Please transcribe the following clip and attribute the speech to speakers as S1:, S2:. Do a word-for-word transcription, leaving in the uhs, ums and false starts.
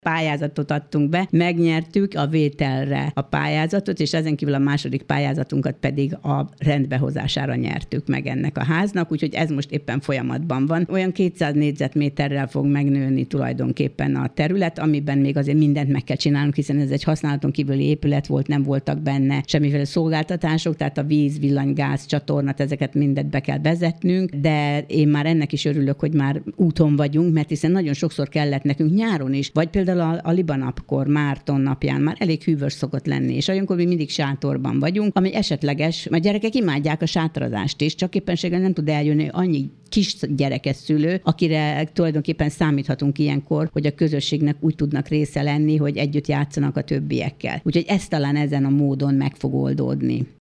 S1: Pályázatot adtunk be, megnyertük a vételre a pályázatot, és ezen kívül a második pályázatunkat pedig a rendbehozására nyertük meg ennek a háznak, úgyhogy ez most éppen folyamatban van. Olyan kétszáz négyzetméterrel fog megnőni tulajdonképpen a terület, amiben még azért mindent meg kell csinálnunk, hiszen ez egy használaton kívüli épület volt, nem voltak benne semmiféle szolgáltatások, tehát a víz, villany, gáz, csatornát, ezeket mindet be kell vezetnünk, de én már ennek is örülök, hogy már úton vagyunk, mert hiszen nagyon sokszor kellett nekünk nyáron is, vagy például a, a Libanapkor, Márton napján már elég hűvös szokott lenni, és olyankor mi mindig sátorban vagyunk, ami esetleges, a gyerekek imádják a sátrazást is, csak éppenséggel nem tud eljönni annyi kis gyerekes szülő, akire tulajdonképpen számíthatunk ilyenkor, hogy a közösségnek úgy tudnak része lenni, hogy együtt játszanak a többiekkel. Úgyhogy ez talán ezen a módon meg fog oldódni.